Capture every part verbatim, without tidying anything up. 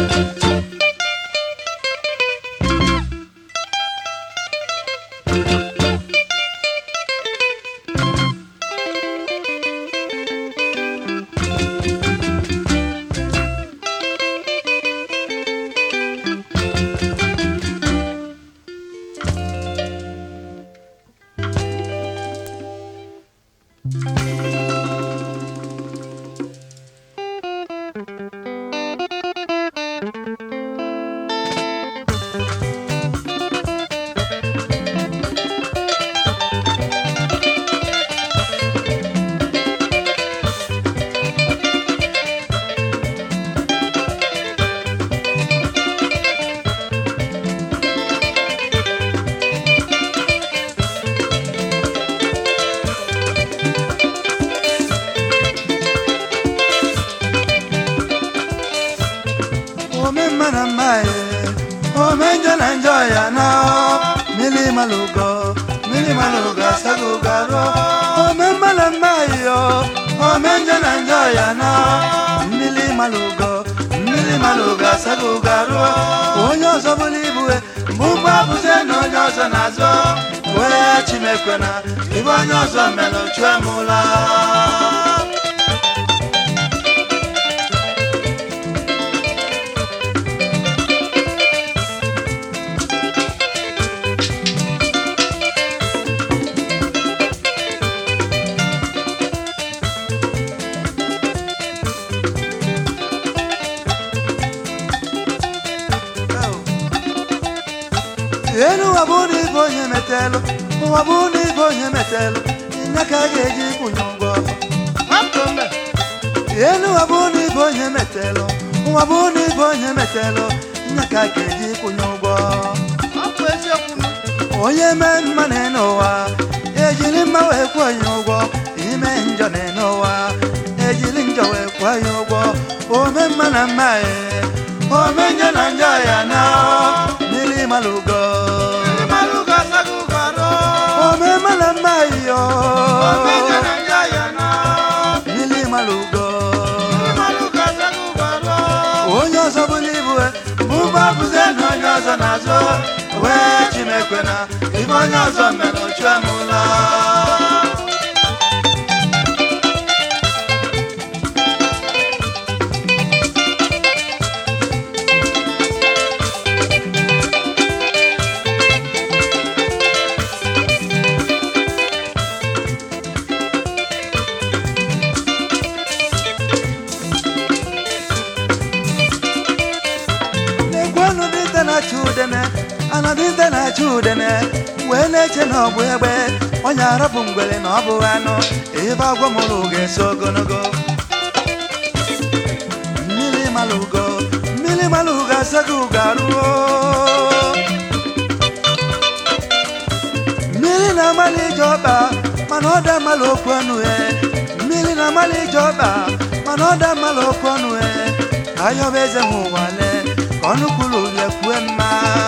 Mili malugo, mili maluga sagugaro. O me malamayo, o me njananjoya na. Mili malugo, mili maluga sagugaro. Onyo sobulibue, mumba buze no nyoso nazo. We chimekwena, ibo nyoso melo chwemula. Enu wabuni bonye metelo, wabuni bonye metelo, nakageji kunyongo. Makombe. Enu wabuni bonye metelo, wabuni bonye metelo, nakageji kunyongo. Akwese kunu. Oye men maneno wa, ejili mawe kwa nyongo, ime njoneno wa, ejili njowe kwa nyongo. O men manamae, o men njananjaya na, mili malugo. Ome malamayo, ome njananjaya na. Mili malugo, mili maluga sagugaro. Onyo sobulibue, mumba buze no nyoso nazo. We chimekwena, ibo nyoso melo chwemula. Chudene, anadinde na chudene, wele cheno bwebe, onyara bungwele no buano, eva gwa muluge sogonogo. Mili malugo, mili maluga sagugaruo. Mili na mali joba, manoda malokwanu e. Mili na mali joba, manoda malokwanu e. Ayo beze muwale. Onu kulu le kwema.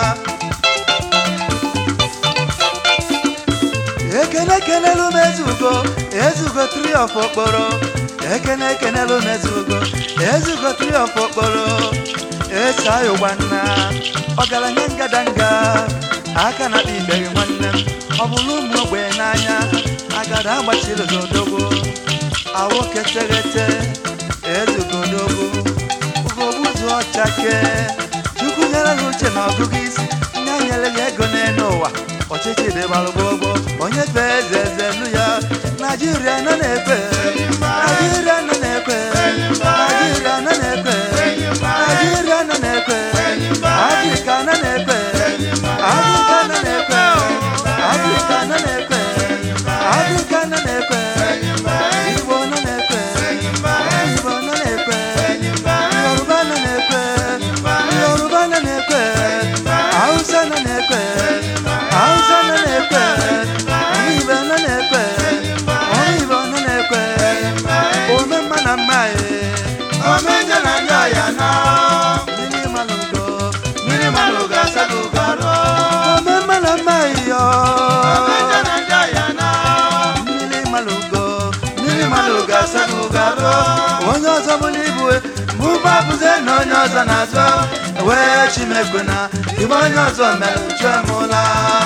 Ekene kene lu mezugo, ezugo three of okporo. Ekene kene lu mezugo, ezugo three of okporo. Esa yo wana, ogala nyanga danga. Aka na biberi nwannem, obulu mu ogbe n'anya. Agada agbachiri zodogo, awo ketegete, ezugo dogo. Ugo buzu ochake. Kunyala luche na ogugisi, nyanyele yego nenowa. Ochichi de balbobo, onye feze zeluya. Nigeria na nepe, Nigeria na nepe, Nigeria na nepe, Nigeria na nepe, Africa na nepe, Africa na nepe, Africa na nepe, Africa na nepe, Igbo na nepe, Igbo na nepe, Yoruba na nepe. Yoruba na nepe, Hausa na nepe, Hausa na nepe, Oyibo na nepe, Oyibo na nepe, Ome manamaye, Ome njananjaya na. Mili malugo, mili maluga sagugaro. Ome manamayo, Ome njananjaya na. Mili malugo, mili maluga sagugaro. Onyo sobulibue, mabuze no nyoza nazo we chimekuna ibo nyozo melchwe mula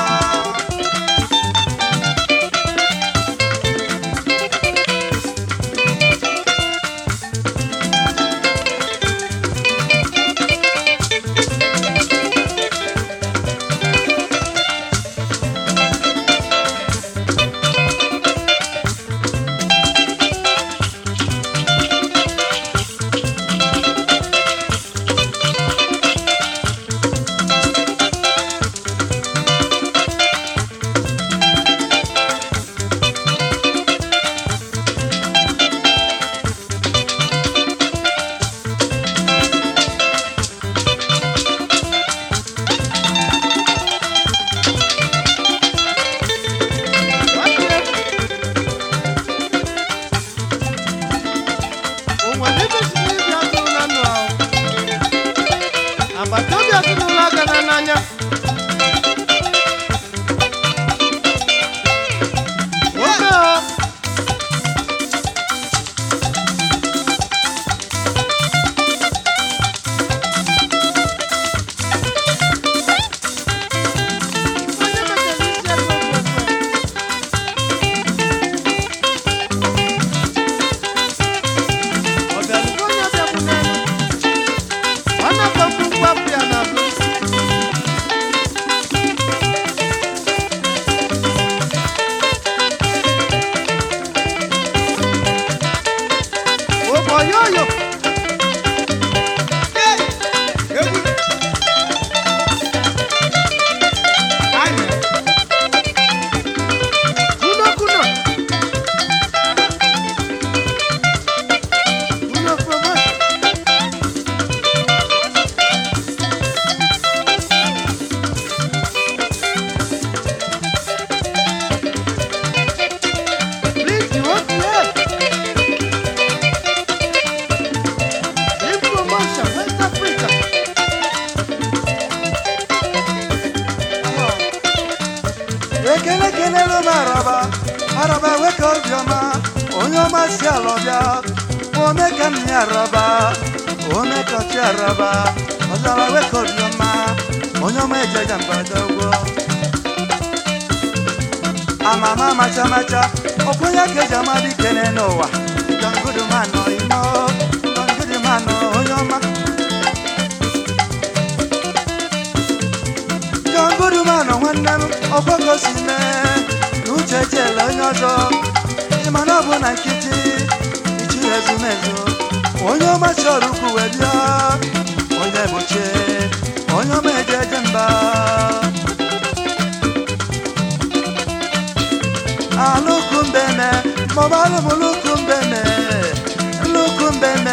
Araba, one kachi araba, ozara we kodioma, onyo meje jamba dogo. Amama macha macha, okoya ke jama di kene noa. Jangudu mano ino, jangudu mano onyoma. Jangudu mano wandam, okoko sime, nuche chelo nyozo. Imano bona kiti, ichi ezu mezo. Onyo machoruku webia, onye moche, onyo meje jemba. Alukumbeme, mobalu mulukumbeme, lukumbeme.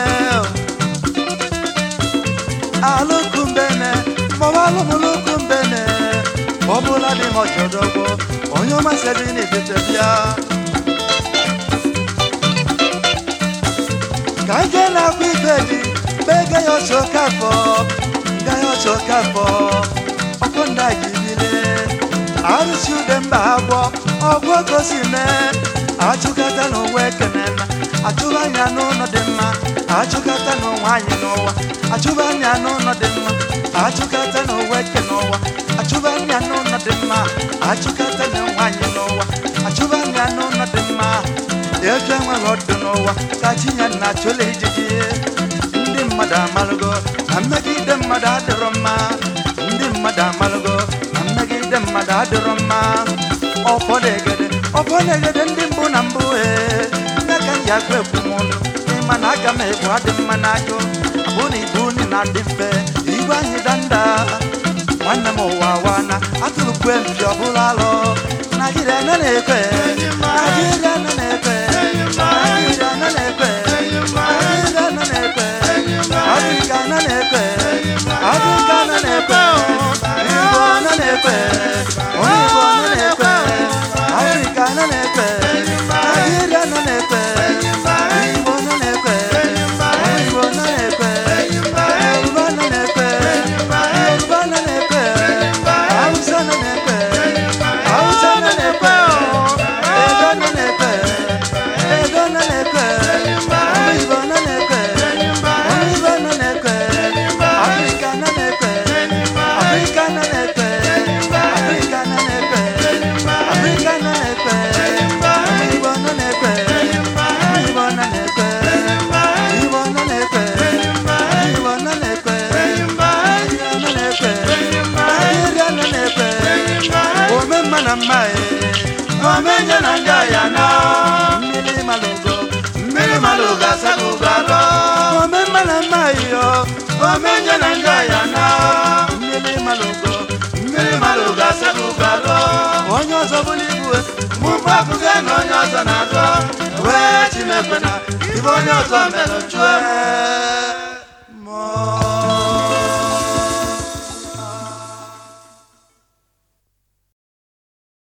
Alukumbeme, mobalu mulukumbeme. Obula di mochodogo, onyo masedini ditebia. Kangela kwibedi, bega yo chokafo, nga yo chokafo, okonda gibile, aruchu demba abo, ogwo kosime, achukata no wekenema, achubanya no no dema, achukata no wanyi nowa, achubanya no no dema, achukata no wekenowa, achubanya no no dema, achukata no wanyi nowa, achubanya no no dema. Eke nwe hodo nowa kachinya na chole jiji ndi mmada malgo amegide mmada adroma ndi mmada malgo amegide mmada adroma opodegede opodegede ndi mbu na mbu e naka ya kwe kumono imana aga me bu ade manajo abuni buni na dife igwanyi danda wana mo wawana atulu kwe mpyo bulalo na gire na nekwe na gire na nekwe Bye. na mma omenye na ndị ọya na mmiri malụgo mmiri malụgo asago ụgara omemma na mma yo omenye na ndị ọya na mmiri malụgo mmiri malụgo asago ụgara onye ọzọ bụrụ ibu mụmụ abụghị na onye ọzọ na-azọ wee Chineke na ibe onye ọzọ mere chụọ